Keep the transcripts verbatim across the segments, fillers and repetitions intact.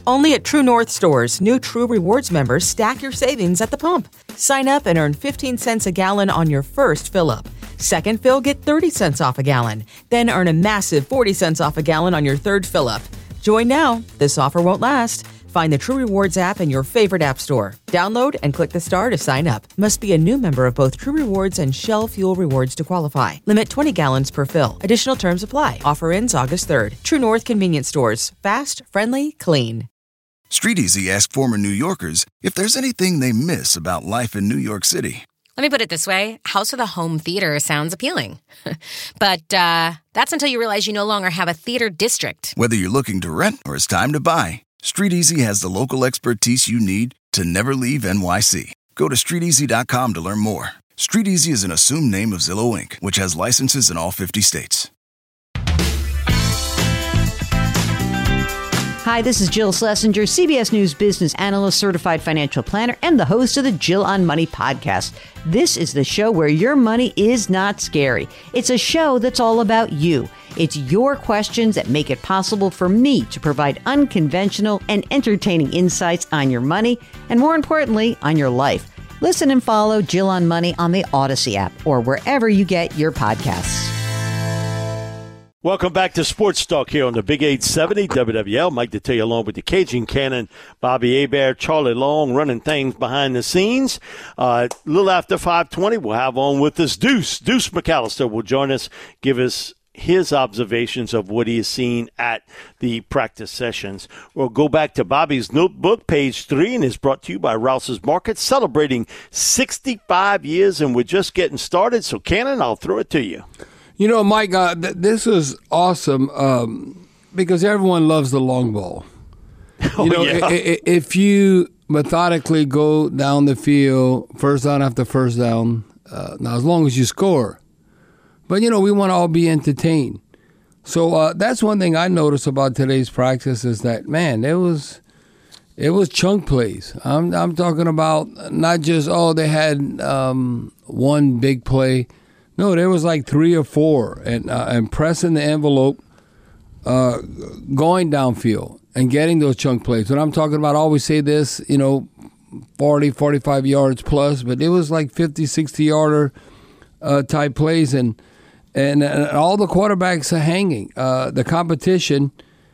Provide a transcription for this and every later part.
Only at True North stores, new True Rewards members stack your savings at the pump. Sign up and earn fifteen cents a gallon on your first fill-up. Second fill, get thirty cents off a gallon. Then earn a massive forty cents off a gallon on your third fill-up. Join now. This offer won't last. Find the True Rewards app in your favorite app store. Download and click the star to sign up. Must be a new member of both True Rewards and Shell Fuel Rewards to qualify. Limit twenty gallons per fill. Additional terms apply. Offer ends August third. True North Convenience Stores. Fast, friendly, clean. StreetEasy asked former New Yorkers if there's anything they miss about life in New York City. Let me put it this way. House with a home theater sounds appealing. But uh, that's until you realize you no longer have a theater district. Whether you're looking to rent or it's time to buy, StreetEasy has the local expertise you need to never leave N Y C. Go to street easy dot com to learn more. StreetEasy is an assumed name of Zillow Incorporated, which has licenses in all fifty states. Hi, this is Jill Schlesinger, C B S News business analyst, certified financial planner, and the host of the Jill on Money podcast. This is the show where your money is not scary. It's a show that's all about you. It's your questions that make it possible for me to provide unconventional and entertaining insights on your money, and more importantly, on your life. Listen and follow Jill on Money on the Odyssey app or wherever you get your podcasts. Welcome back to Sports Talk here on the Big eight seventy W W L. Mike Detillier along with the Cajun Cannon, Bobby Hebert, Charlie Long running things behind the scenes. Uh, a little after five twenty, we'll have on with us Deuce. Deuce McAllister will join us, give us his observations of what he has seen at the practice sessions. We'll go back to Bobby's notebook, page three, and is brought to you by Rouse's Market, celebrating sixty-five years, and we're just getting started. So, Cannon, I'll throw it to you. You know, Mike, uh, th- this is awesome um, because everyone loves the long ball. Oh, you know, yeah. I- I- if you methodically go down the field, first down after first down, uh, now as long as you score. But, you know, we want to all be entertained. So uh, that's one thing I noticed about today's practice is that, man, it was it was chunk plays. I'm, I'm talking about not just, oh, they had um, one big play. No, there was like three or four, and uh, and pressing the envelope, uh, going downfield, and getting those chunk plays. When I'm talking about, I always say this, you know, forty, forty-five yards plus, but it was like fifty, sixty-yarder uh, type plays, and, and and all the quarterbacks are hanging. Uh, the competition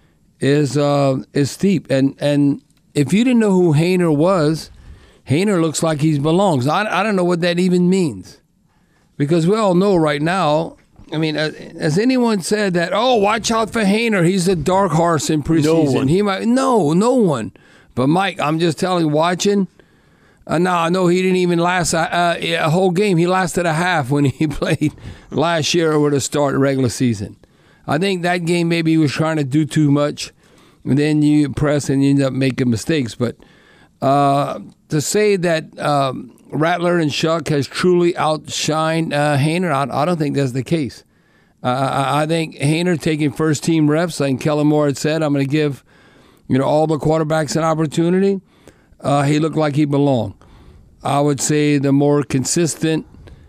is uh, is steep, and and if you didn't know who Haener was, Haener looks like he belongs. I I don't know what that even means. Because we all know right now, I mean, uh, has anyone said that, oh, watch out for Haener, he's a dark horse in preseason? No one. He might, no, no one. But, Mike, I'm just telling you, watching, uh, now I know he didn't even last a, uh, a whole game. He lasted a half when he played last year over the start of the regular season. I think that game maybe he was trying to do too much, and then you press and you end up making mistakes. But uh, to say that um, Rattler and Shuck has truly outshined uh, Haener, I, I don't think that's the case. Uh, I, I think Haener taking first-team reps, like Kellen Moore had said, I'm going to give you know all the quarterbacks an opportunity. Uh, he looked like he belonged. I would say the more consistent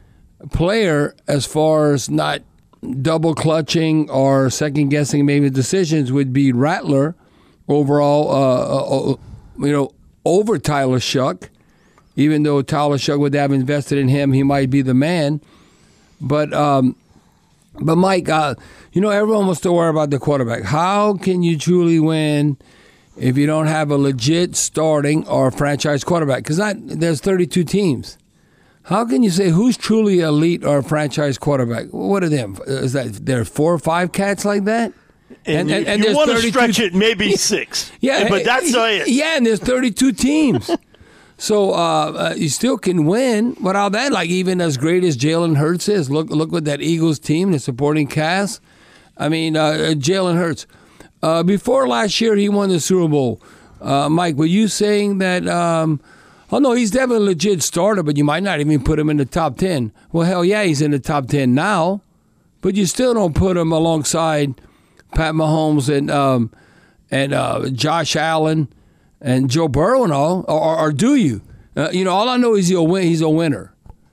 player as far as not double-clutching or second-guessing maybe decisions would be Rattler overall, uh, uh, you know, over Tyler Shuck. Even though Tyler Shuck would have invested in him, he might be the man. But, um, but Mike, uh, you know, everyone wants to worry about the quarterback. How can you truly win if you don't have a legit starting or franchise quarterback? Because there's thirty-two teams. How can you say who's truly elite or a franchise quarterback? What are them? Is that there are four or five cats like that? And, and, and, and you want to stretch it, maybe six. Yeah, but that's not it. Yeah, and there's thirty-two teams. So uh, uh, you still can win without that. Like even as great as Jalen Hurts is, look look what that Eagles team, the supporting cast. I mean, uh, Jalen Hurts. Uh, before last year, he won the Super Bowl. Uh, Mike, were you saying that? Um, oh no, he's definitely a legit starter, but you might not even put him in the top ten. Well, hell yeah, he's in the top ten now, but you still don't put him alongside Pat Mahomes and um, and uh, Josh Allen. And Joe Burrow and all, or, or do you? Uh, you know, all I know is he'll win. He's a winner.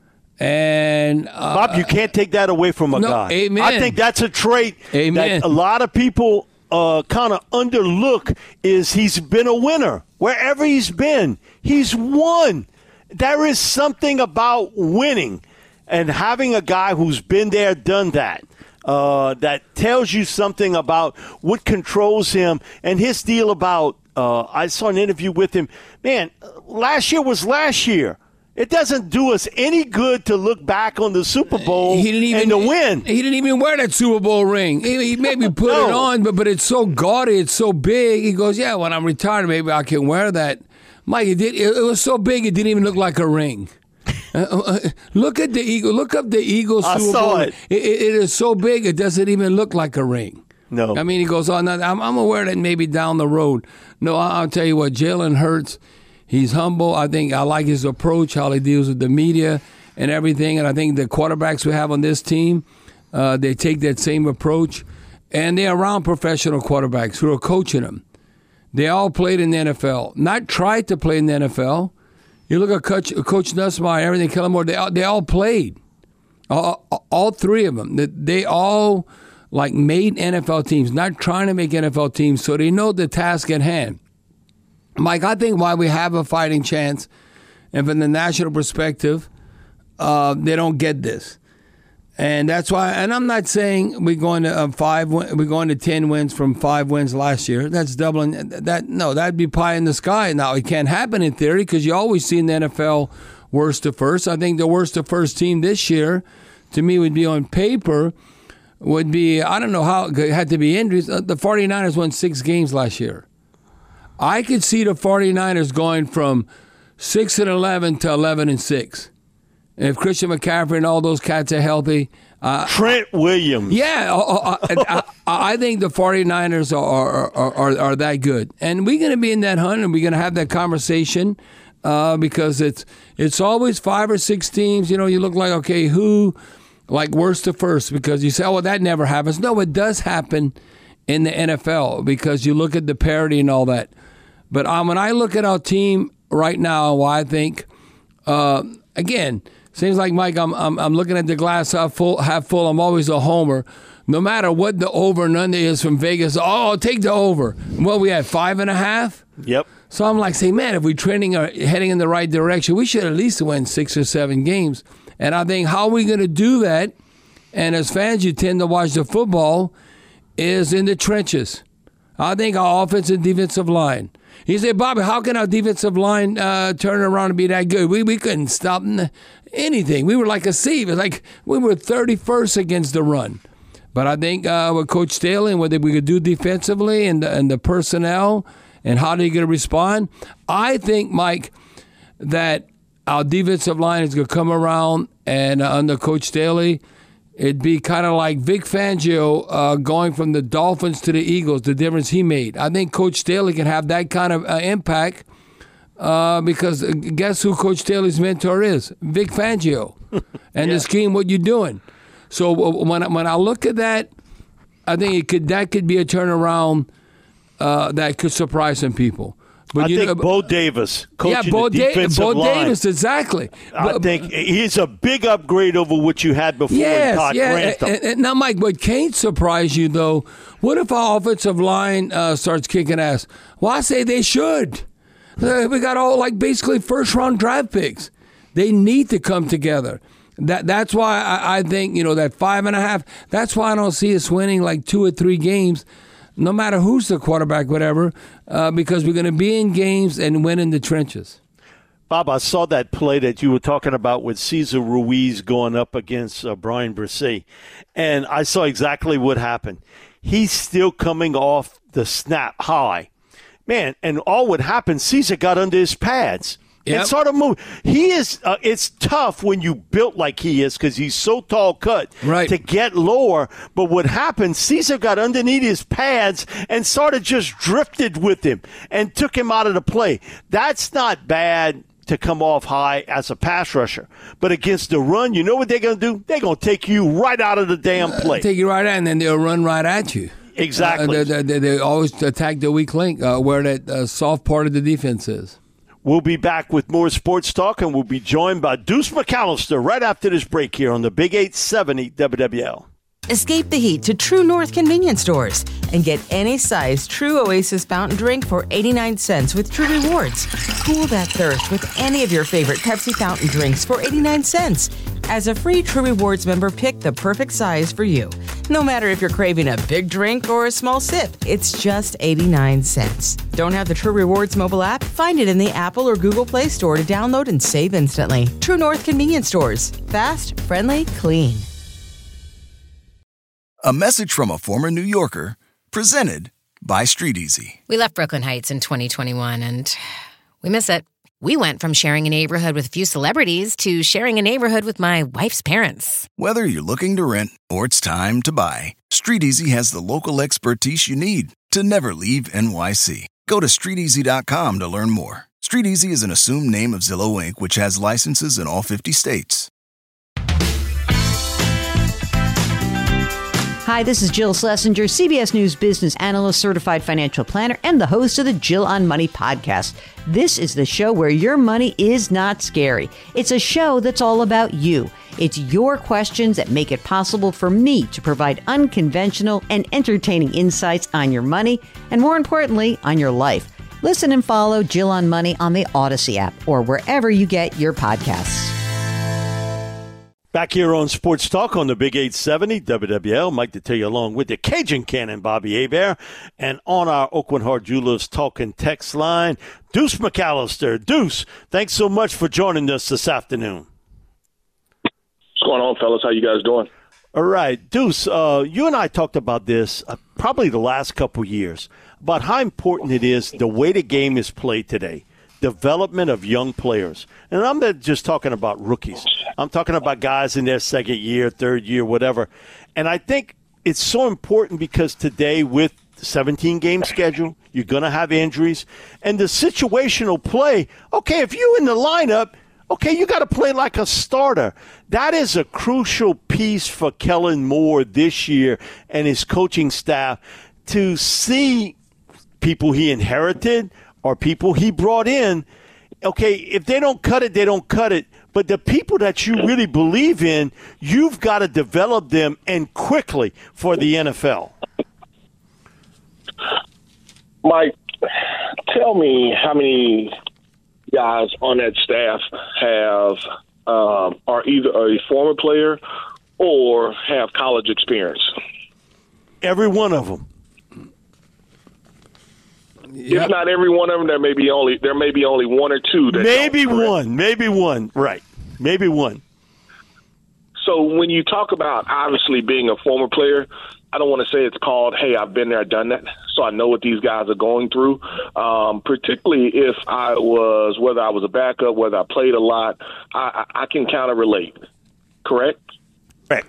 And uh, Bob, you can't take that away from a no, guy. Amen. I think that's a trait Amen. that a lot of people uh, kind of underlook is he's been a winner. Wherever he's been, he's won. There is something about winning and having a guy who's been there, done that, uh, that tells you something about what controls him and his deal about, uh, I saw an interview with him. Man, last year was last year. It doesn't do us any good to look back on the Super Bowl he didn't even, and to win. He didn't even wear that Super Bowl ring. He, he maybe put no. it on, but but it's so gaudy, it's so big. He goes, yeah, when I'm retired, maybe I can wear that. Mike, it, did, it, it was so big, it didn't even look like a ring. uh, uh, look at the Eagle. Look up the Eagles Super Bowl. I saw it. It, it. It is so big, it doesn't even look like a ring. No. I mean, he goes, oh, no, I'm, I'm going to wear that maybe down the road. No, I'll tell you what, Jalen Hurts, he's humble. I think I like his approach, how he deals with the media and everything. And I think the quarterbacks we have on this team, uh, they take that same approach. And they're around professional quarterbacks who are coaching them. They all played in the N F L, not tried to play in the N F L. You look at Coach, Coach Nussmeier, everything, Kellen Moore, they all, they all played. All, all three of them. They all like made N F L teams, not trying to make N F L teams, so they know the task at hand. Mike, I think why we have a fighting chance, and from the national perspective, uh, they don't get this. And that's why, and I'm not saying we're going to uh, five, we're going to ten wins from five wins last year. That's doubling that. No, that'd be pie in the sky. Now it can't happen in theory because you always see in the N F L worst to first. I think the worst to first team this year, to me, would be on paper, would be, I don't know how, it had to be injuries. The 49ers won six games last year. I could see the 49ers going from six and eleven to eleven and six. If Christian McCaffrey and all those cats are healthy. Uh, Trent Williams. Yeah, uh, uh, I, I think the 49ers are are, are, are that good. And we're going to be in that hunt, and we're going to have that conversation uh, because it's it's always five or six teams. You know, you look like, okay, who, like worst to first, because you say, oh, well, that never happens. No, it does happen in the N F L because you look at the parity and all that. But um, when I look at our team right now, well, I think, uh, again, seems like, Mike, I'm, I'm I'm looking at the glass half full. Half full. I'm always a homer. No matter what the over and under is from Vegas, oh, I'll take the over. Well, we had five and a half. Yep. So I'm like, say, man, if we're trending or heading in the right direction, we should at least win six or seven games. And I think how are we going to do that? And as fans, you tend to watch the football is in the trenches. I think our offensive and defensive line. He said, Bobby, how can our defensive line uh, turn around and be that good? We we couldn't stop anything. We were like a sieve. It's like we were thirty-first against the run. But I think uh, with Coach Staley and what we could do defensively and the, and the personnel and how they're going to respond, I think, Mike, that our defensive line is going to come around and uh, under Coach Staley, it'd be kind of like Vic Fangio uh, going from the Dolphins to the Eagles, the difference he made. I think Coach Staley can have that kind of uh, impact uh, because guess who Coach Staley's mentor is? Vic Fangio. And yeah. The scheme, what you're doing. So when I, when I look at that, I think it could that could be a turnaround uh, that could surprise some people. But I you think know, Bo Davis coaching yeah, Bo the defensive da- Bo line. Davis, exactly. I but, think he's a big upgrade over what you had before yes, in Todd yeah. Grantham. And, and now, Mike, what can't surprise you, though, what if our offensive line uh, starts kicking ass? Well, I say they should. Uh, we got all, like, basically first-round draft picks. They need to come together. That That's why I, I think, you know, that five and a half, that's why I don't see us winning like two or three games, no matter who's the quarterback, whatever, uh, because we're going to be in games and win in the trenches. Bob, I saw that play that you were talking about with Cesar Ruiz going up against uh, Brian Bresee, and I saw exactly what happened. He's still coming off the snap high. Man, and all what happened, Cesar got under his pads. Yep. And sort of move. He is. Uh, it's tough when you built like he is because he's so tall cut right. to get lower. But what happened? Cesar got underneath his pads and sort of just drifted with him and took him out of the play. That's not bad to come off high as a pass rusher. But against the run, you know what they're going to do? They're going to take you right out of the damn play. Uh, take you right out, and then they'll run right at you. Exactly. Uh, they, they, they always attack the weak link, uh, where that uh, soft part of the defense is. We'll be back with more sports talk, and we'll be joined by Deuce McAllister right after this break here on the Big eight seventy W W L. Escape the heat to True North convenience stores and get any size True Oasis fountain drink for eighty-nine cents with True Rewards. Cool that thirst with any of your favorite Pepsi fountain drinks for eighty-nine cents. As a free True Rewards member, pick the perfect size for you. No matter if you're craving a big drink or a small sip, it's just eighty-nine cents. Don't have the True Rewards mobile app? Find it in the Apple or Google Play Store to download and save instantly. True North convenience stores. Fast, friendly, clean. A message from a former New Yorker, presented by Street Easy. We left Brooklyn Heights in twenty twenty-one, and we miss it. We went from sharing a neighborhood with a few celebrities to sharing a neighborhood with my wife's parents. Whether you're looking to rent or it's time to buy, Street Easy has the local expertise you need to never leave N Y C. Go to street easy dot com to learn more. Street Easy is an assumed name of Zillow Incorporated, which has licenses in all fifty states. Hi, this is Jill Schlesinger, C B S News business analyst, certified financial planner, and the host of the Jill on Money podcast. This is the show where your money is not scary. It's a show that's all about you. It's your questions that make it possible for me to provide unconventional and entertaining insights on your money, and more importantly, on your life. Listen and follow Jill on Money on the Odyssey app or wherever you get your podcasts. Back here on Sports Talk on the Big eight seventy W W L, Mike Detillier along with the Cajun Cannon, Bobby Hebert, and on our Oakland Heart Jewelers talking text line, Deuce McAllister. Deuce, thanks so much for joining us this afternoon. What's going on, fellas? How you guys doing? All right. Deuce, uh, you and I talked about this uh, probably the last couple years, about how important it is the way the game is played today. Development of young players. And I'm not just talking about rookies. I'm talking about guys in their second year, third year, whatever. And I think it's so important because today with the seventeen-game schedule, you're going to have injuries. And the situational play, okay, if you're in the lineup, okay, you got to play like a starter. That is a crucial piece for Kellen Moore this year and his coaching staff to see people he inherited or people he brought in. Okay, if they don't cut it, they don't cut it. But the people that you really believe in, you've got to develop them and quickly for the N F L. Mike, tell me how many guys on that staff have um, are either a former player or have college experience. Every one of them. Yep. If not every one of them, there may be only there may be only one or two. That maybe one, maybe one, right? Maybe one. So when you talk about obviously being a former player, I don't want to say it's called, hey, I've been there, done that, so I know what these guys are going through. Um, particularly if I was, whether I was a backup, whether I played a lot, I, I can kind of relate. Correct? Right.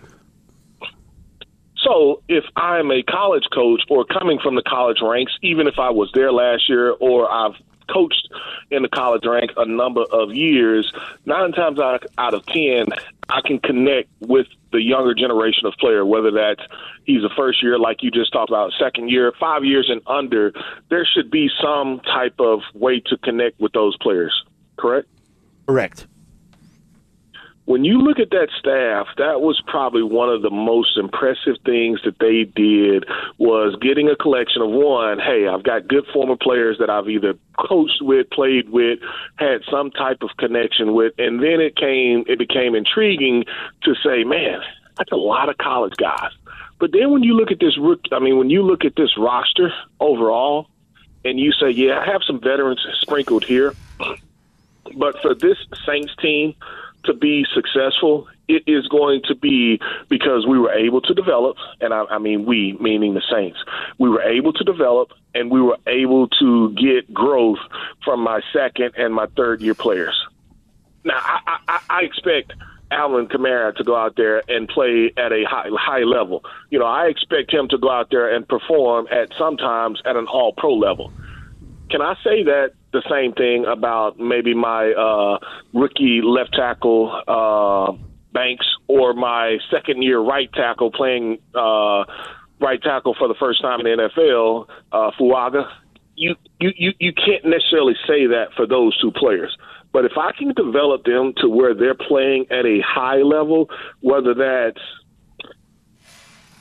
So if I'm a college coach or coming from the college ranks, even if I was there last year or I've coached in the college rank a number of years, nine times out, out of ten, I can connect with the younger generation of player, whether that's he's a first year, like you just talked about, second year, five years and under. There should be some type of way to connect with those players, correct? Correct. When you look at that staff, that was probably one of the most impressive things that they did was getting a collection of one, hey, I've got good former players that I've either coached with, played with, had some type of connection with, and then it came, it became intriguing to say, man, that's a lot of college guys. But then when you look at this, I mean, when you look at this roster overall, and you say, yeah, I have some veterans sprinkled here, but for this Saints team to be successful, it is going to be because we were able to develop, and I, I mean we, meaning the Saints, we were able to develop and we were able to get growth from my second and my third year players. Now, I, I, I expect Alvin Kamara to go out there and play at a high, high level. You know, I expect him to go out there and perform at sometimes at an all-pro level. Can I say that the same thing about maybe my uh, rookie left tackle, uh, Banks, or my second year right tackle playing uh, right tackle for the first time in the N F L, uh, Fuaga? You, you, you, you can't necessarily say that for those two players. But if I can develop them to where they're playing at a high level, whether that's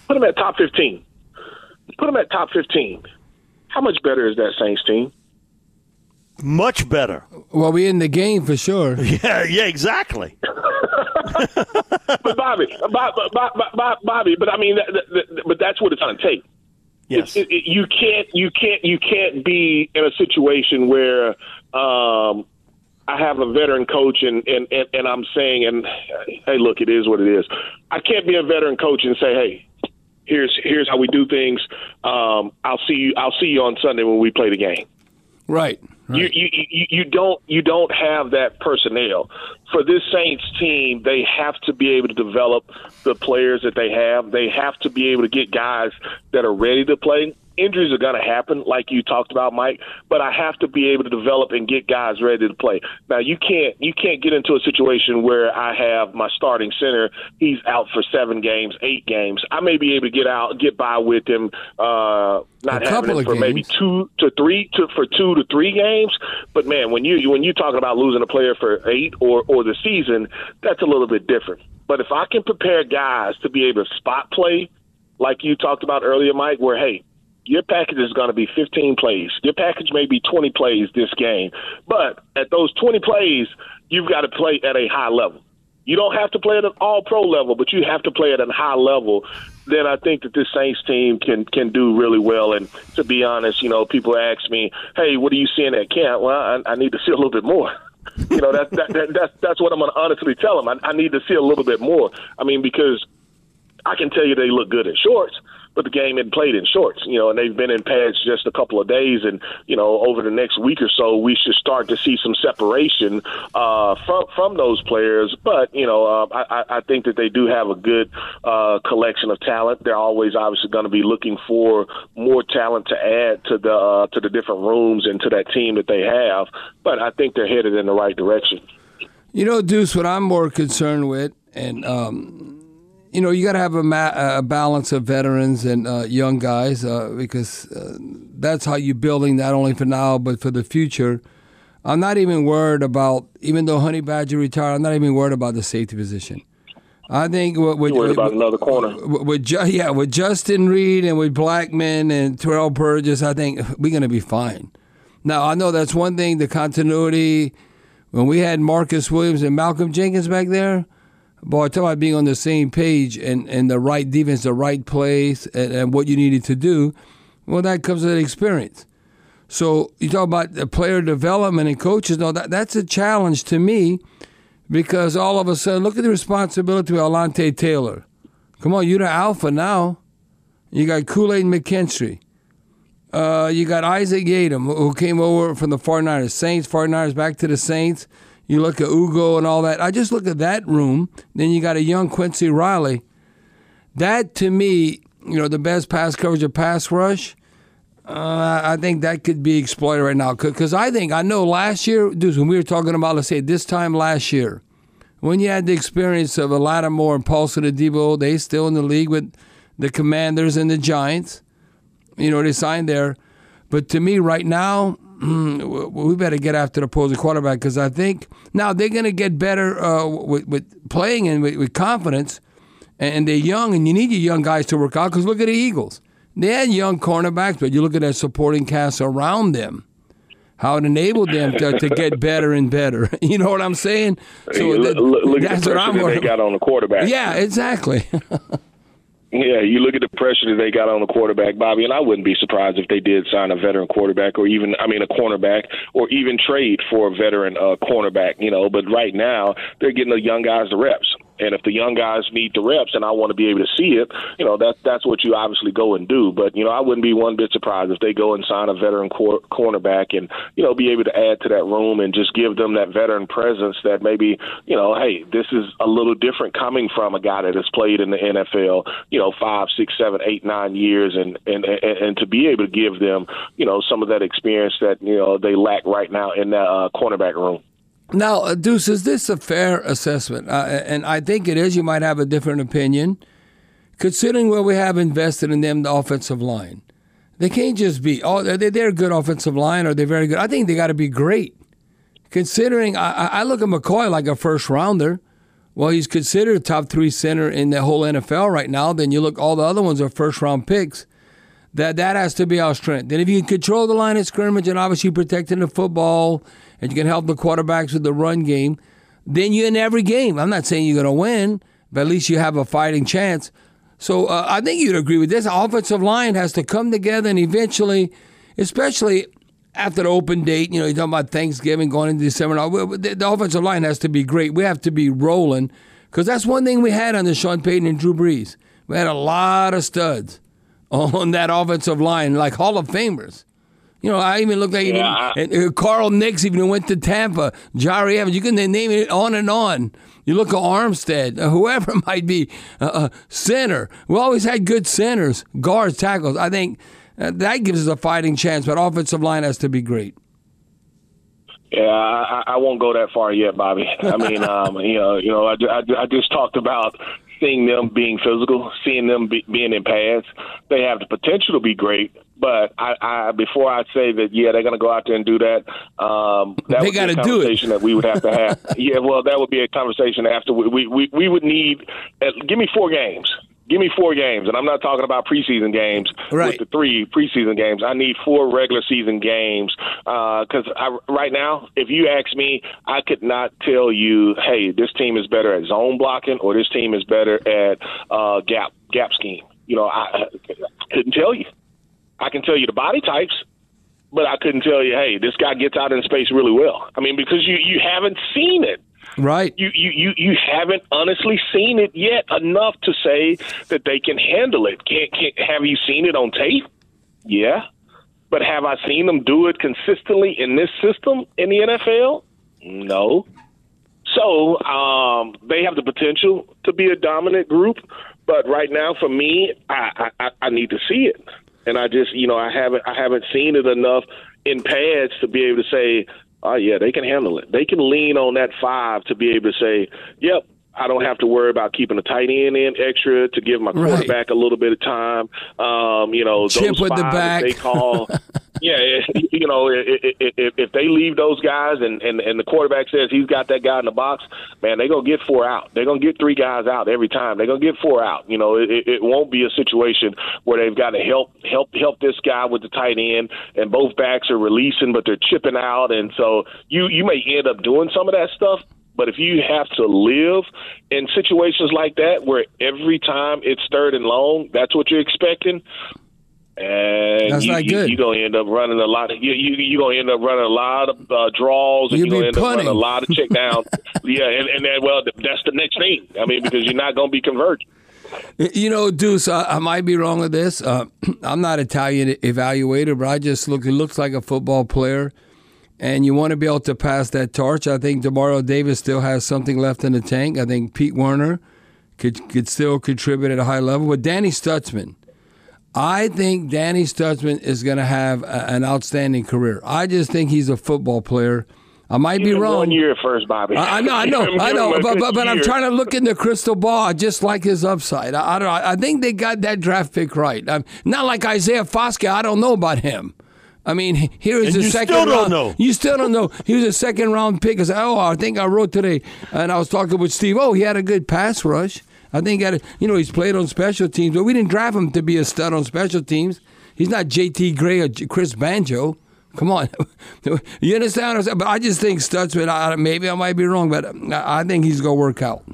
Put them at top fifteen. Put them at top fifteen. How much better is that Saints team? Much better. Well, we're in the game for sure. Yeah, yeah, exactly. But Bobby, Bobby, Bobby, Bobby, but I mean, that, that, but that's what it's going to take. Yes, it, it, you can't, you can't, you can't be in a situation where um, I have a veteran coach and, and, and, and I'm saying, and hey, look, it is what it is. I can't be a veteran coach and say, hey, here's here's how we do things. Um, I'll see you. I'll see you on Sunday when we play the game. Right. right. You, you you you don't you don't have that personnel. For this Saints team, they have to be able to develop the players that they have. They have to be able to get guys that are ready to play. Injuries are going to happen, like you talked about, Mike, but I have to be able to develop and get guys ready to play. Now, you can't you can't get into a situation where I have my starting center, he's out for seven games, eight games. I may be able to get out, get by with him, uh, not having him for games. maybe two to three to for two to three games. But man, when you when you're talking about losing a player for eight or or the season, that's a little bit different. But if I can prepare guys to be able to spot play, like you talked about earlier, Mike, where hey, your package is going to be fifteen plays. Your package may be twenty plays this game. But at those twenty plays, you've got to play at a high level. You don't have to play at an all-pro level, but you have to play at a high level. Then I think that this Saints team can can do really well. And to be honest, you know, people ask me, hey, what are you seeing at camp? Well, I, I need to see a little bit more. You know, that, that, that, that's, that's what I'm going to honestly tell them. I, I need to see a little bit more. I mean, because I can tell you they look good in shorts, but the game isn't played in shorts, you know, and they've been in pads just a couple of days. And, you know, over the next week or so, we should start to see some separation uh, from from those players. But, you know, uh, I, I think that they do have a good uh, collection of talent. They're always obviously going to be looking for more talent to add to the uh, to the different rooms and to that team that they have. But I think they're headed in the right direction. You know, Deuce, what I'm more concerned with, and um you know, you got to have a, ma- a balance of veterans and uh, young guys uh, because uh, that's how you're building not only for now but for the future. I'm not even worried about, even though Honey Badger retired, I'm not even worried about the safety position. I think with, with, you're worried about with, another corner. With, with, yeah, with Justin Reed and with Blackman and Terrell Burgess, I think we're going to be fine. Now, I know that's one thing, the continuity. When we had Marcus Williams and Malcolm Jenkins back there, boy, talk about being on the same page and, and the right defense, the right place, and, and what you needed to do. Well, that comes with experience. So you talk about the player development and coaches. No, that that's a challenge to me because all of a sudden, look at the responsibility of Alontae Taylor. Come on, you're the alpha now. You got Kool-Aid McKinstry. Uh, you got Isaac Yadam, who came over from the forty-niners, Saints, forty-niners, back to the Saints. You look at Ugo and all that. I just look at that room. Then you got a young Quincy Riley. That, to me, you know, the best pass coverage or pass rush, uh, I think that could be exploited right now. Because I think, I know last year, dude, when we were talking about, let's say, this time last year, when you had the experience of a Lattimore and Paulson Adebo, they still in the league with the Commanders and the Giants. You know, they signed there. But to me, right now, we better get after the opposing quarterback because I think now they're going to get better uh, with, with playing and with, with confidence, and they're young, and you need your young guys to work out because look at the Eagles. They had young cornerbacks, but you look at that supporting cast around them, how it enabled them to, to get better and better. You know what I'm saying? So look, that, look at the pressure that they got on the quarterback. Yeah, exactly. Yeah, you look at the pressure that they got on the quarterback, Bobby, and I wouldn't be surprised if they did sign a veteran quarterback or even, I mean, a cornerback or even trade for a veteran uh, cornerback, you know. But right now, they're getting the young guys the reps. And if the young guys need the reps and I want to be able to see it, you know, that, that's what you obviously go and do. But, you know, I wouldn't be one bit surprised if they go and sign a veteran cor- cornerback and, you know, be able to add to that room and just give them that veteran presence that maybe, you know, hey, this is a little different coming from a guy that has played in the N F L, you know, five, six, seven, eight, nine years and, and, and, and to be able to give them, you know, some of that experience that, you know, they lack right now in that uh, cornerback room. Now, uh, Deuce, is this a fair assessment? Uh, and I think it is. You might have a different opinion. Considering where we have invested in them, the offensive line. They can't just be, oh, they're, they're a good offensive line or they're very good. I think they got to be great. Considering, I, I look at McCoy like a first rounder. well, he's considered a top three center in the whole N F L right now. Then you look, all the other ones are first-round picks. That that has to be our strength. And if you can control the line of scrimmage and obviously protecting the football and you can help the quarterbacks with the run game, then you're in every game. I'm not saying you're going to win, but at least you have a fighting chance. So uh, I think you'd agree with this. The offensive line has to come together and eventually, especially after the open date, you know, you're talking about Thanksgiving going into December. The, the offensive line has to be great. We have to be rolling because that's one thing we had under Sean Payton and Drew Brees. We had a lot of studs on that offensive line, like Hall of Famers. You know, I even looked at yeah. even, and, uh, Carl Nicks even went to Tampa, Jari Evans. You can name it on and on. You look at Armstead, uh, whoever it might be, uh, uh, center. We always had good centers, guards, tackles. I think uh, that gives us a fighting chance, but offensive line has to be great. Yeah, I, I won't go that far yet, Bobby. I mean, um, you know, you know, I, I, I just talked about seeing them being physical, seeing them be, being in pads. They have the potential to be great, but I, I before I say that, yeah, they're going to go out there and do that. Um, that they would got be a to do it. Conversation that we would have to have. Yeah, well, that would be a conversation after we we, we, we would need. Uh, give me four games. Give me four games, and I'm not talking about preseason games right. with the three preseason games. I need four regular season games because uh, right now, if you ask me, I could not tell you, hey, this team is better at zone blocking or this team is better at uh, gap gap scheme. You know, I, I couldn't tell you. I can tell you the body types, but I couldn't tell you, hey, this guy gets out in space really well. I mean, because you, you haven't seen it. Right. You, you you you haven't honestly seen it yet enough to say that they can handle it. Can't, can't, have you seen it on tape? Yeah. But have I seen them do it consistently in this system in the N F L? No. So um, they have the potential to be a dominant group. But right now, for me, I, I, I need to see it. And I just, you know, I haven't I haven't seen it enough in pads to be able to say, oh, yeah, they can handle it. They can lean on that five to be able to say, yep, I don't have to worry about keeping a tight end in extra to give my quarterback right. a little bit of time. Um, you know, Chip those with five the back. they call. yeah, you know, if, if, if they leave those guys and, and, and the quarterback says he's got that guy in the box, man, they're going to get four out. They're going to get three guys out every time. They're going to get four out. You know, it, it won't be a situation where they've got to help help help this guy with the tight end and both backs are releasing, but they're chipping out. And so you, you may end up doing some of that stuff. But if you have to live in situations like that where every time it's third and long, that's what you're expecting, and that's you, not you, good. You're going to end up running a lot of you, you, you're going to end up running a lot of uh, draws, and You'll you're going to end punting. up running a lot of check downs. yeah, and, and then, well, that's the next thing. I mean, because you're not going to be converging. You know, Deuce, I, I might be wrong with this. Uh, I'm not Italian evaluator, but I just look. It looks like a football player. And you want to be able to pass that torch. I think Demario Davis still has something left in the tank. I think Pete Werner could could still contribute at a high level. But Danny Stutzman, I think Danny Stutzman is going to have a, an outstanding career. I just think he's a football player. I might Give be him wrong. One year first, Bobby. I, I know, I know, I know. But but, but I'm trying to look in the crystal ball. I just like his upside. I, I don't. I think they got that draft pick right. I'm, not like Isaiah Foskey. I don't know about him. I mean, here is and the you second still round. don't know. You still don't know. He was a second round pick. I said, oh, I think I wrote today, and I was talking with Steve. Oh, he had a good pass rush. I think he had a, you know, he's played on special teams, but we didn't draft him to be a stud on special teams. He's not J T Gray or Chris Banjo. Come on, you understand what I'm saying? But I just think Stutzman. I, maybe I might be wrong, but I think he's going to work out.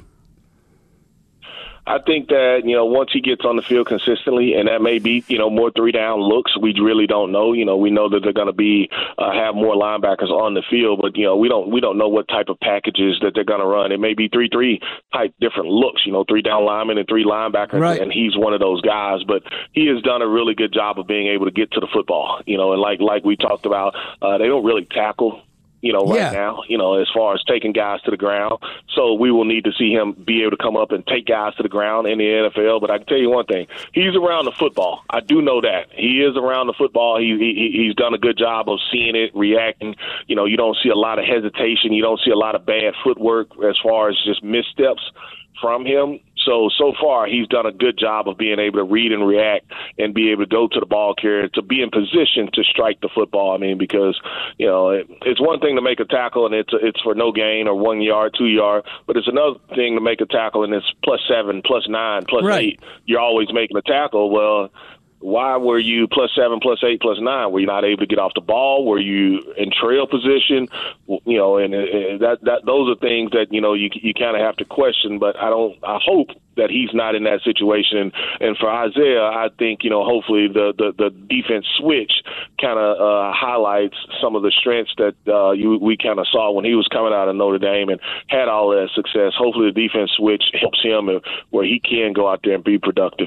I think that, you know, once he gets on the field consistently, and that may be, you know, more three down looks, we really don't know. You know, we know that they're going to be uh, have more linebackers on the field, but, you know, we don't we don't know what type of packages that they're going to run. It may be three three type different looks, you know, three down linemen and three linebackers, right. and he's one of those guys. But he has done a really good job of being able to get to the football, you know, and like like we talked about, uh, they don't really tackle. You know, right yeah. now, you know, as far as taking guys to the ground. So we will need to see him be able to come up and take guys to the ground in the N F L. But I can tell you one thing, he's around the football. I do know that. He is around the football. He, he He's done a good job of seeing it, reacting. You know, you don't see a lot of hesitation. You don't see a lot of bad footwork as far as just missteps from him. so, so far, he's done a good job of being able to read and react and be able to go to the ball carrier to be in position to strike the football. I mean, because, you know, it, it's one thing to make a tackle and it's it's for no gain or one yard, two yard, but it's another thing to make a tackle and it's plus seven, plus nine, plus right. eight. You're always making a tackle. Well, why were you plus seven, plus eight, plus nine? Were you not able to get off the ball? Were you in trail position? You know, and, and that that those are things that, you know, you you kind of have to question. But I don't. I hope that he's not in that situation. And for Isaiah, I think, you know, hopefully the the, the defense switch kind of uh, highlights some of the strengths that uh, you, we kind of saw when he was coming out of Notre Dame and had all that success. Hopefully the defense switch helps him where he can go out there and be productive.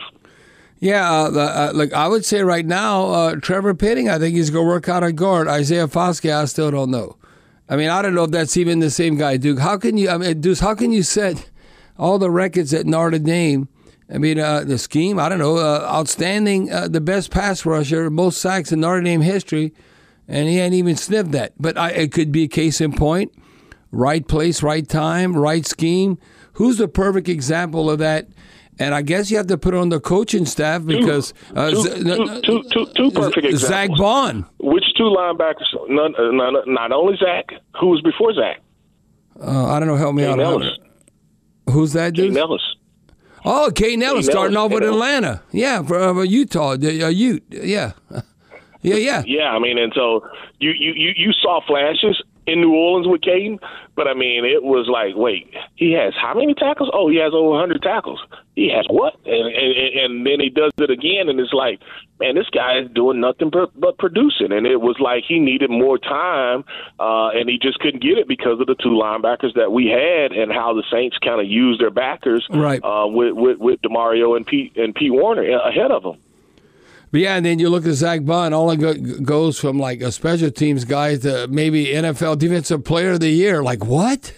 Yeah, uh, uh, like I would say right now, uh, Trevor Penning, I think he's going to work out at guard. Isaiah Foskey, I still don't know. I mean, I don't know if that's even the same guy, Duke. How can you, I mean, Deuce, how can you set all the records at Notre Dame? I mean, uh, the scheme, I don't know, uh, outstanding, uh, the best pass rusher, most sacks in Notre Dame history, and he ain't even sniffed that. But I, it could be a case in point, right place, right time, right scheme. Who's the perfect example of that? And I guess you have to put on the coaching staff because uh, two, Z- two, two, two, two perfect examples. Zach Bond. Which two linebackers? Not, not, not only Zach. Who was before Zach? Uh, I don't know. Help me Kay out. Nellis. Who's that dude? Kay Nellis. Oh, Kay Nellis, Kay starting Nellis, off with you know. Atlanta. Yeah, for uh, Utah. Uh, Ute. Yeah. Yeah, yeah. Yeah, I mean, and so you, you, you, you saw flashes in New Orleans with Caden, but I mean, it was like, wait, he has how many tackles? Oh, he has over one hundred tackles. He has what? And, and and then he does it again, and it's like, man, this guy is doing nothing but, but producing. And it was like he needed more time, uh, and he just couldn't get it because of the two linebackers that we had and how the Saints kind of used their backers right. uh, with, with with DeMario and Pete and Pete Warner ahead of them. But yeah, and then you look at Zach Bond, all it go- goes from like a special teams guy to maybe N F L Defensive Player of the Year. Like, what?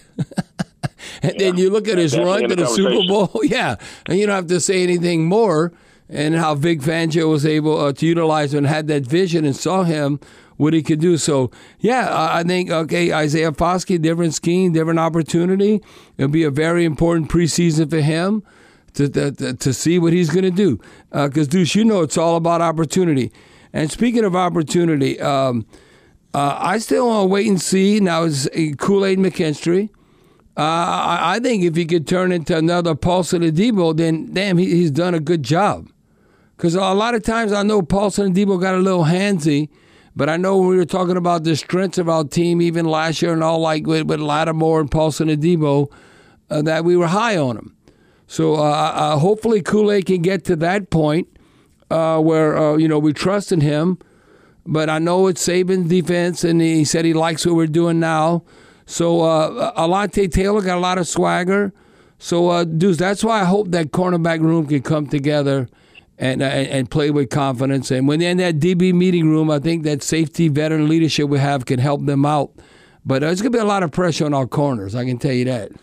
And yeah, then you look at his run to the Super Bowl. Yeah, and you don't have to say anything more. And how Vic Fangio was able uh, to utilize and had that vision and saw him, what he could do. So, yeah, I think, okay, Isaiah Foskey, different scheme, different opportunity. It'll be a very important preseason for him. To, to to see what he's going to do. Because, uh, Deuce, you know it's all about opportunity. And speaking of opportunity, um, uh, I still want to wait and see. Now, it's Kool-Aid McKinstry. Uh, I, I think if he could turn into another Paulson Adebo, then, damn, he, he's done a good job. Because a lot of times I know Paulson Adebo got a little handsy, but I know when we were talking about the strengths of our team, even last year and all, like with, with Lattimore and Paulson Adebo, uh, that we were high on him. So uh, uh, hopefully Kool-Aid can get to that point uh, where, uh, you know, we trust in him. But I know it's Saban's defense, and he said he likes what we're doing now. So uh, Alontae Taylor got a lot of swagger. So, uh, dudes, that's why I hope that cornerback room can come together and, uh, and play with confidence. And when they're in that D B meeting room, I think that safety veteran leadership we have can help them out. But uh, there's going to be a lot of pressure on our corners, I can tell you that.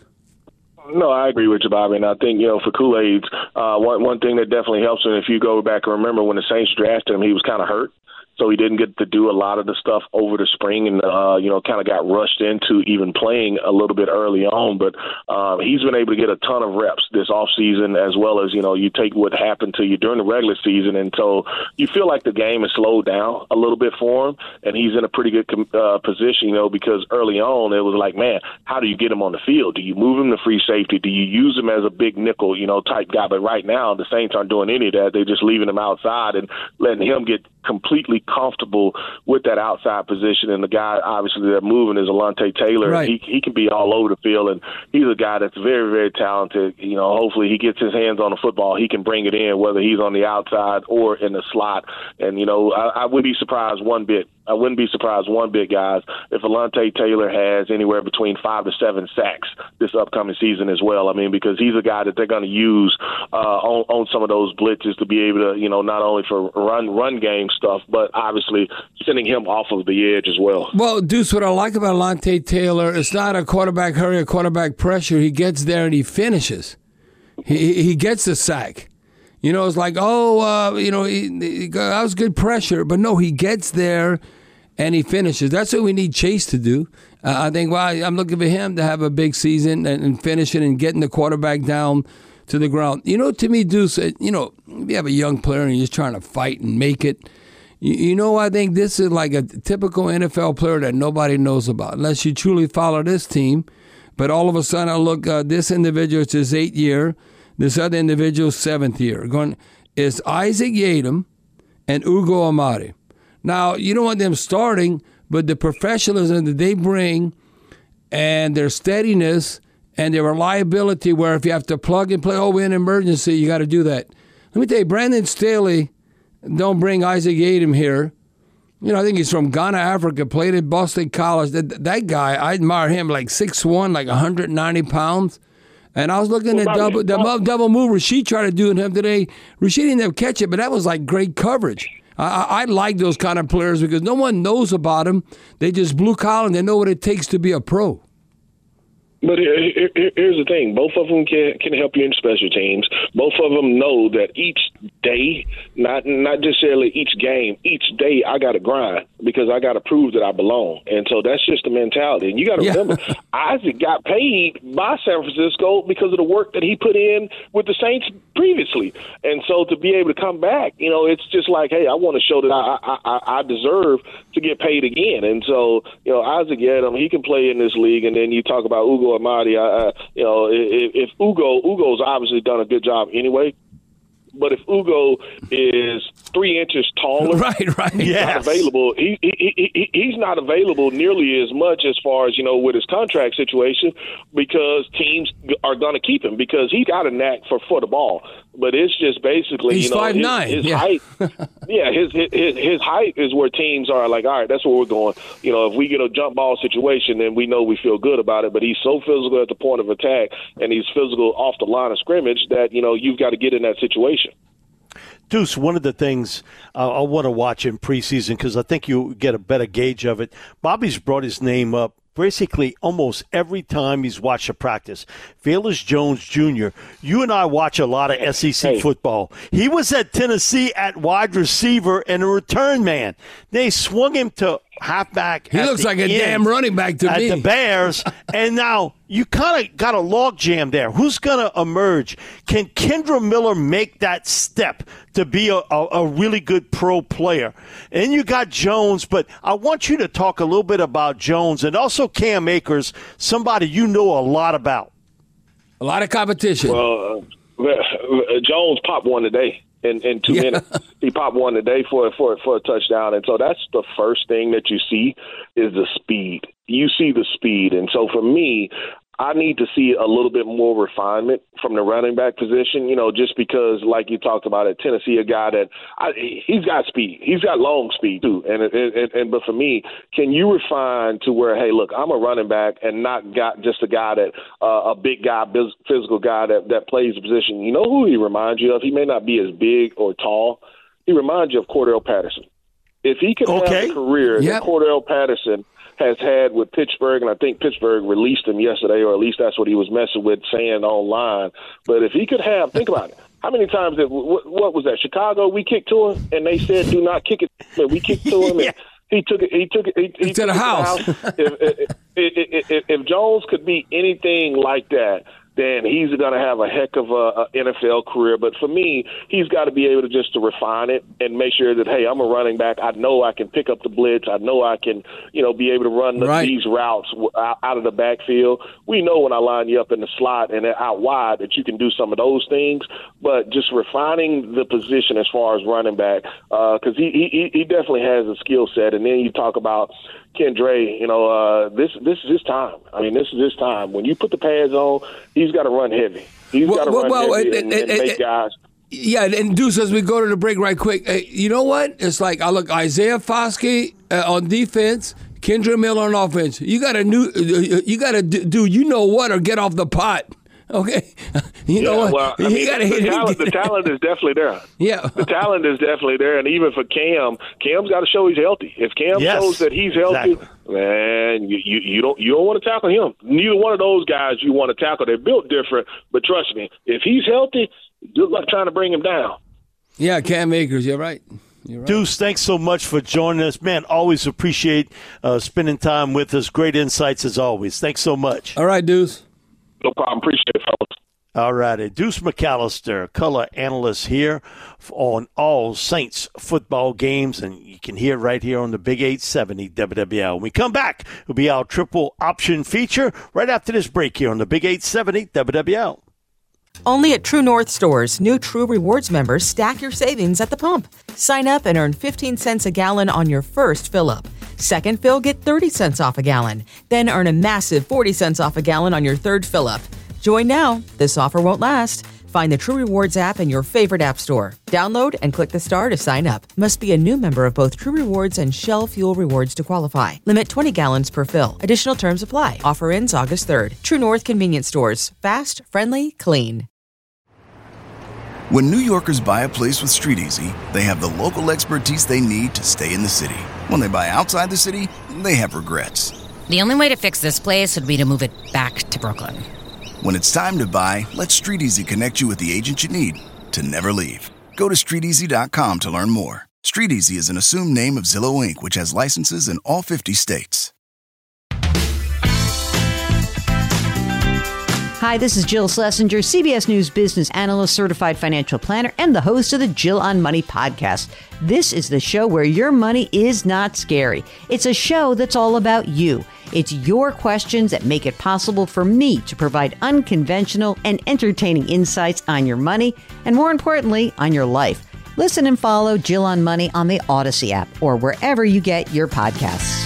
No, I agree with you, Bobby. And I think, you know, for Kool-Aid, uh, one, one thing that definitely helps him, if you go back and remember when the Saints drafted him, he was kind of hurt. So he didn't get to do a lot of the stuff over the spring and, uh, you know, kind of got rushed into even playing a little bit early on. But um, he's been able to get a ton of reps this offseason, as well as, you know, you take what happened to you during the regular season. And so you feel like the game has slowed down a little bit for him. And he's in a pretty good uh, position, you know, because early on it was like, man, how do you get him on the field? Do you move him to free safety? Do you use him as a big nickel, you know, type guy? But right now the Saints aren't doing any of that. They're just leaving him outside and letting him get completely comfortable with that outside position. And the guy, obviously, they're moving is Alontae Taylor. Right. He he can be all over the field, and he's a guy that's very, very talented. You know, hopefully he gets his hands on the football. He can bring it in, whether he's on the outside or in the slot. And, you know, I, I wouldn't be surprised one bit. I wouldn't be surprised one bit, guys, if Alontae Taylor has anywhere between five to seven sacks this upcoming season as well. I mean, because he's a guy that they're going to use uh, on, on some of those blitzes to be able to, you know, not only for run run game stuff, but obviously sending him off of the edge as well. Well, Deuce, what I like about Alontae Taylor, it's not a quarterback hurry or quarterback pressure. He gets there and he finishes. He he gets the sack. You know, it's like, oh, uh, you know, he, he, that was good pressure. But no, he gets there and he finishes. That's what we need Chase to do. Uh, I think, well, I'm looking for him to have a big season and, and finishing and getting the quarterback down to the ground. You know, to me, Deuce, you know, if you have a young player and you're just trying to fight and make it, you, you know, I think this is like a typical N F L player that nobody knows about unless you truly follow this team. But all of a sudden, I look, uh, this individual, it's his eighth year. This other individual's seventh year. Going is Isaac Yiadom and Ugo Amadi. Now, you don't want them starting, but the professionalism that they bring and their steadiness and their reliability, where if you have to plug and play, oh, in an emergency, you got to do that. Let me tell you, Brandon Staley, don't bring Isaac Yiadom here. You know, I think he's from Ghana, Africa, played at Boston College. That, that guy, I admire him, like six one, like one hundred ninety pounds. And I was looking well, at double, double, double move Rashid tried to do him today. Rashid didn't have catch it, but that was like great coverage. I, I, I like those kind of players because no one knows about them. They just blue collar and they know what it takes to be a pro. But here, here, here's the thing. Both of them can can help you in special teams. Both of them know that each day, not not necessarily each game, each day I got to grind because I got to prove that I belong. And so that's just the mentality. And you got to yeah. remember, Isaac got paid by San Francisco because of the work that he put in with the Saints previously. And so to be able to come back, you know, it's just like, hey, I want to show that I, I, I deserve to get paid again. And so, you know, Isaac Yiadom, he can play in this league. And then you talk about Ugo Amadi, uh, you know, if, if Ugo, Ugo's obviously done a good job anyway. But if Ugo is three inches taller, right, right, he's yes. not available. He, he, he he's not available nearly as much as far as, you know, with his contract situation because teams are going to keep him because he got a knack for for the ball. But it's just basically, he's you know, five his, nine. his yeah. height. yeah, his, his his height is where teams are like, all right, that's where we're going. You know, if we get a jump ball situation, then we know we feel good about it. But he's so physical at the point of attack, and he's physical off the line of scrimmage that, you know, you've got to get in that situation. Deuce, one of the things uh, I want to watch in preseason because I think you get a better gauge of it. Bobby's brought his name up basically almost every time he's watched a practice. Velus Jones Junior, you and I watch a lot of S E C hey. football. He was at Tennessee at wide receiver and a return man. They swung him to halfback. He looks like a damn running back to at me. At the Bears. And now you kind of got a log jam there. Who's going to emerge? Can Kendre Miller make that step to be a, a, a really good pro player? And you got Jones, but I want you to talk a little bit about Jones and also Cam Akers, somebody you know a lot about. A lot of competition. Well, uh, Jones popped one today. In, in two yeah. minutes, he popped one today for for for a touchdown, and so that's the first thing that you see is the speed. You see the speed, and so for me, I need to see a little bit more refinement from the running back position, you know, just because, like you talked about at Tennessee, a guy that I, he's got speed. He's got long speed, too. And, and, and but for me, can you refine to where, hey, look, I'm a running back and not got just a guy that uh, a big guy, physical guy that, that plays the position. You know who he reminds you of? He may not be as big or tall. He reminds you of Cordell Patterson. If he could okay. have a career yep. that Cordell Patterson has had with Pittsburgh, and I think Pittsburgh released him yesterday, or at least that's what he was messing with saying online. But if he could have, think about it. How many times did, what, what was that, Chicago, we kicked to him, and they said, do not kick it, and we kicked to him, and he took it, he took it, he, he to the house. The house. if, if, if, if, if Jones could be anything like that, then he's going to have a heck of a, a N F L career. But for me, he's got to be able to just to refine it and make sure that, hey, I'm a running back. I know I can pick up the blitz. I know I can, you know, be able to run the, right. these routes out, out of the backfield. We know when I line you up in the slot and out wide that you can do some of those things. But just refining the position as far as running back, because uh, he, he he definitely has a skill set. And then you talk about Kendre, you know, uh, this this is his time. I mean, this is his time. When you put the pads on, he's got to run heavy. He's well, got to well, run well, heavy it, and, it, and it, make it, guys. Yeah, and Deuce, as we go to the break right quick, uh, you know what? It's like I look Isaiah Foskey uh, on defense, Kendre Miller on offense. You got to new, uh, you got to do you know what or get off the pot. Okay, you know yeah, what? Well, I you mean, gotta the, hit talent, it. the talent is definitely there. Yeah, the talent is definitely there, and even for Cam, Cam's got to show he's healthy. If Cam yes, shows that he's healthy, exactly. man, you, you you don't you don't want to tackle him. Neither one of those guys you want to tackle. They're built different, but trust me, if he's healthy, good luck trying to bring him down. Yeah, Cam Akers, you're right. You're right. Deuce, thanks so much for joining us. Man, always appreciate uh, spending time with us. Great insights as always. Thanks so much. All right, Deuce. No problem. Appreciate it, fellas. All righty. Deuce McAllister, color analyst here on all Saints football games, and you can hear it right here on the Big eight seventy W W L. When we come back, it'll be our triple option feature right after this break here on the Big eight seventy W W L. Only at True North stores, new True Rewards members stack your savings at the pump. Sign up and earn fifteen cents a gallon on your first fill-up. Second fill, get thirty cents off a gallon. Then earn a massive forty cents off a gallon on your third fill-up. Join now. This offer won't last. Find the True Rewards app in your favorite app store. Download and click the star to sign up. Must be a new member of both True Rewards and Shell Fuel Rewards to qualify. Limit twenty gallons per fill. Additional terms apply. Offer ends August third. True North Convenience Stores. Fast, friendly, clean. When New Yorkers buy a place with Street Easy, they have the local expertise they need to stay in the city. When they buy outside the city, they have regrets. The only way to fix this place would be to move it back to Brooklyn. When it's time to buy, let Street Easy connect you with the agent you need to never leave. Go to street easy dot com to learn more. Street Easy is an assumed name of Zillow Incorporated, which has licenses in all fifty states. Hi, this is Jill Schlesinger, C B S News business analyst, certified financial planner, and the host of the Jill on Money podcast. This is the show where your money is not scary. It's a show that's all about you. It's your questions that make it possible for me to provide unconventional and entertaining insights on your money, and more importantly, on your life. Listen and follow Jill on Money on the Odyssey app or wherever you get your podcasts.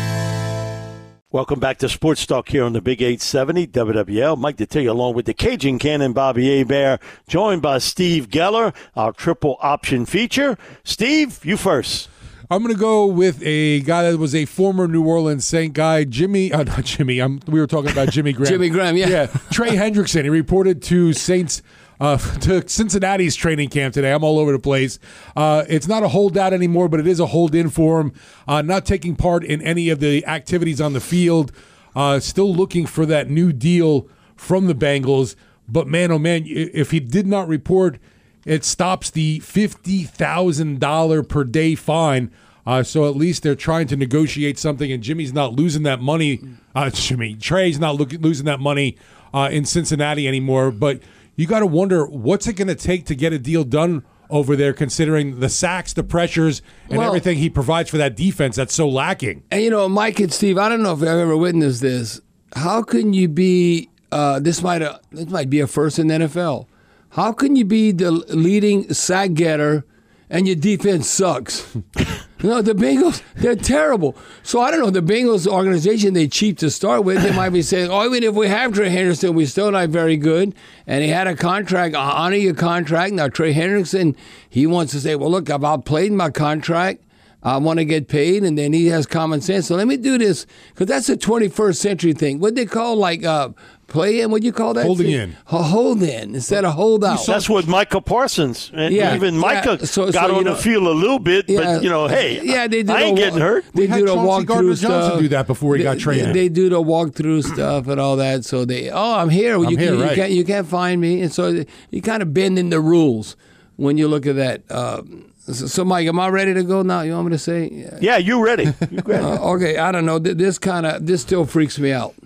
Welcome back to Sports Talk here on the Big eight seventy W W L. Mike Detillier along with the Cajun Cannon, Bobby Hebert, joined by Steve Geller, our triple option feature. Steve, you first. I'm going to go with a guy that was a former New Orleans Saint guy, Jimmy. Uh, not Jimmy. I'm, we were talking about Jimmy Graham. Jimmy Graham, yeah. Yeah. Trey Hendrickson. He reported to Saints, uh, to Cincinnati's training camp today. I'm all over the place. Uh, it's not a holdout anymore, but it is a hold in for him. Uh, not taking part in any of the activities on the field. Uh, still looking for that new deal from the Bengals. But man, oh man, if he did not report, it stops the fifty thousand dollars per day fine. Uh, so at least they're trying to negotiate something, and Jimmy's not losing that money. Uh, Jimmy, Trey's not look, losing that money uh, in Cincinnati anymore. But you got to wonder, what's it going to take to get a deal done over there, considering the sacks, the pressures, and well, everything he provides for that defense that's so lacking. And, you know, Mike and Steve, I don't know if I've ever witnessed this. How can you be uh, – this might uh, this might be a first in the N F L. How can you be the leading sack getter and your defense sucks? You know, the Bengals, they're terrible. So I don't know, the Bengals organization, they cheap to start with. They might be saying, oh, even if we have Trey Hendrickson, we're still not very good. And he had a contract, I'll honor your contract. Now, Trey Hendrickson, he wants to say, well, look, I've outplayed my contract. I want to get paid, and then he has common sense. So let me do this, because that's a twenty-first century thing. What they call, like, uh, play in? What do you call that? Holding thing? in. A hold in instead of hold out. That's what Micah Parsons, and yeah, even Micah yeah. so, got so, on know, the field a little bit, yeah, but, you know, hey, yeah, they do I ain't the, getting hurt. They we do had the walkthrough stuff. stuff. do that before he they, got traded. They, they do the walkthrough stuff and all that. So they, oh, I'm here. I'm you, here, you, right. you, can't, you can't find me. And so you kind of bend in the rules when you look at that. Uh, So, so, Mike, am I ready to go now? You want me to say? Yeah, you ready. You ready. uh, okay, I don't know. This kind of, this still freaks me out.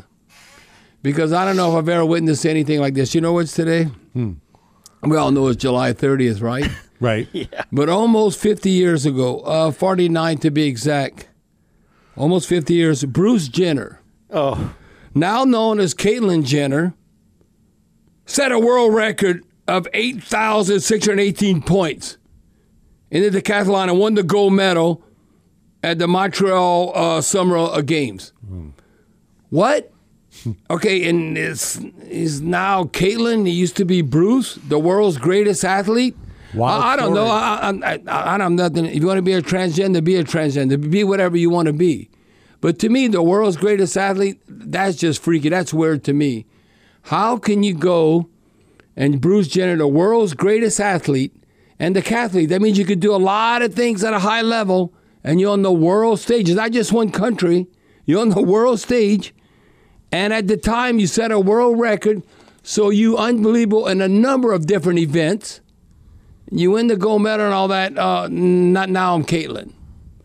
Because I don't know if I've ever witnessed anything like this. You know what's today? Hmm. We all know it's July thirtieth, right? Right. Yeah. But almost fifty years ago, uh, forty-nine to be exact, almost fifty years, Bruce Jenner, Oh. now known as Caitlyn Jenner, set a world record of eight thousand six hundred eighteen points in the decathlon and won the gold medal at the Montreal uh, Summer Games. Mm. What? Okay, and it's, is now Caitlyn. He used to be Bruce, the world's greatest athlete. Wild I, I don't story. know. I, I, I, I, I'm nothing. If you want to be a transgender, be a transgender. Be whatever you want to be. But to me, the world's greatest athlete, that's just freaky. That's weird to me. How can you go and Bruce Jenner, the world's greatest athlete, and the decathlete? That means you could do a lot of things at a high level, and you're on the world stage. It's not just one country. You're on the world stage. And at the time, you set a world record, so you unbelievable in a number of different events. You win the gold medal and all that. Uh, not now I'm Caitlyn.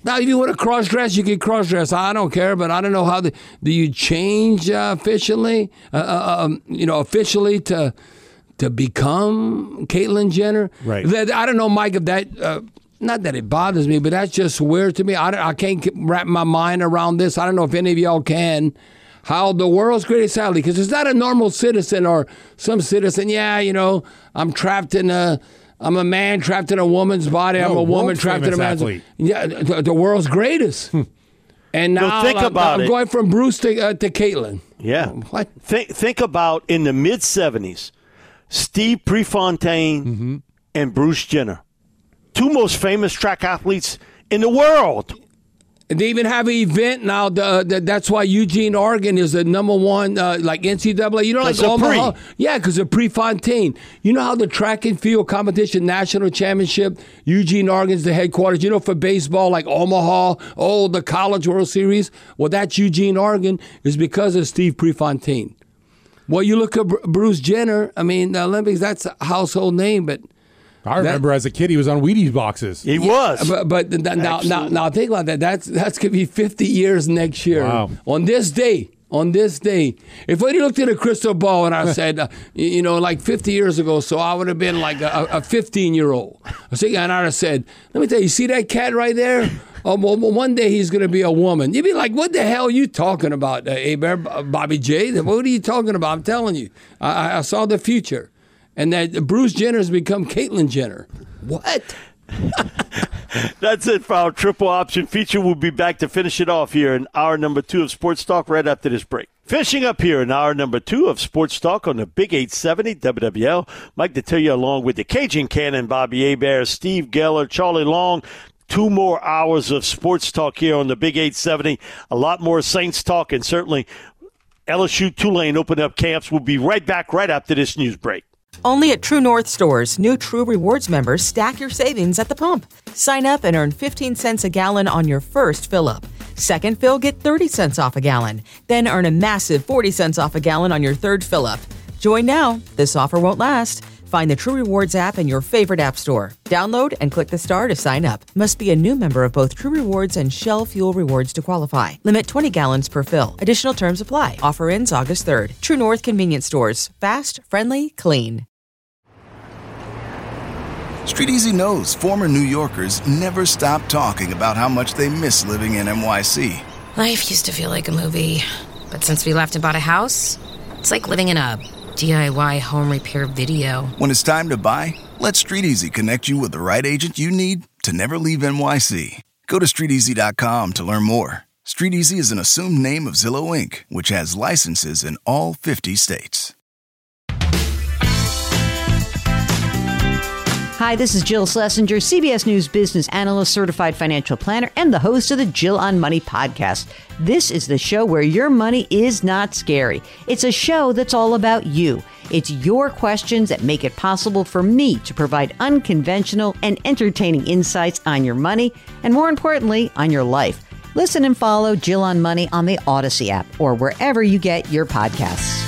Now, if you want to cross dress, you can cross dress. I don't care, but I don't know how the, do you change uh, officially, uh, uh, um, you know, officially to to become Caitlyn Jenner? Right. That, I don't know, Mike, if that, uh, not that it bothers me, but that's just weird to me. I, I can't wrap my mind around this. I don't know if any of y'all can. How the world's greatest athlete, because it's not a normal citizen or some citizen, yeah, you know, I'm trapped in a, I'm a man trapped in a woman's body. No, I'm a woman world trapped in a man's athlete. Yeah, the, the world's greatest. And now think I'm, about I'm it. going from Bruce to, uh, to Caitlyn. Yeah. What? Think, think about in the mid-seventies, Steve Prefontaine Mm-hmm. and Bruce Jenner, two most famous track athletes in the world. They even have an event now. The, the, that's why Eugene, Oregon is the number one, uh, like N C double A. You know, like 'Cause of Omaha. Pre. Yeah, because of Prefontaine. You know how the track and field competition national championship, Eugene, Oregon's the headquarters. You know, for baseball, like Omaha, oh, the College World Series. Well, that's Eugene, Oregon, is because of Steve Prefontaine. Well, you look at Br- Bruce Jenner. I mean, the Olympics, that's a household name, but I remember as a kid, he was on Wheaties boxes. He was. But, but th- now, now, now think about that. That's that's gonna be fifty years next year. Wow. On this day, on this day, if I looked at a crystal ball and I said, uh, you you know, like fifty years ago, so I would have been like a, a fifteen year old. So and I'd have said, let me tell you, you see that cat right there? Oh, well, one day he's going to be a woman. You'd be like, what the hell are you talking about, uh, Abear, Bobby J? What are you talking about? I'm telling you, I, I saw the future. And that Bruce Jenner's become Caitlyn Jenner. What? That's it for our triple option feature. We'll be back to finish it off here in hour number two of Sports Talk right after this break. Finishing up here in hour number two of Sports Talk on the Big eight seventy W W L. Mike Detillier along with the Cajun Cannon, Bobby Hebert, Steve Geller, Charlie Long. Two more hours of Sports Talk here on the Big eight seventy. A lot more Saints talk, and certainly L S U Tulane open up camps. We'll be right back right after this news break. Only at True North stores, new True Rewards members stack your savings at the pump. Sign up and earn fifteen cents a gallon on your first fill-up. Second fill, get thirty cents off a gallon. Then earn a massive forty cents off a gallon on your third fill-up. Join now. This offer won't last. Find the True Rewards app in your favorite app store. Download and click the star to sign up. Must be a new member of both True Rewards and Shell Fuel Rewards to qualify. Limit twenty gallons per fill. Additional terms apply. Offer ends August third. True North Convenience Stores. Fast, friendly, clean. Street Easy knows former New Yorkers never stop talking about how much they miss living in N Y C. Life used to feel like a movie, but since we left and bought a house, it's like living in a D I Y home repair video. When it's time to buy, let Street Easy connect you with the right agent you need to never leave N Y C. Go to street easy dot com to learn more. Street Easy is an assumed name of Zillow Incorporated, which has licenses in all fifty states. Hi, this is Jill Schlesinger, C B S News business analyst, certified financial planner, and the host of the Jill on Money podcast. This is the show where your money is not scary. It's a show that's all about you. It's your questions that make it possible for me to provide unconventional and entertaining insights on your money, and more importantly, on your life. Listen and follow Jill on Money on the Odyssey app or wherever you get your podcasts.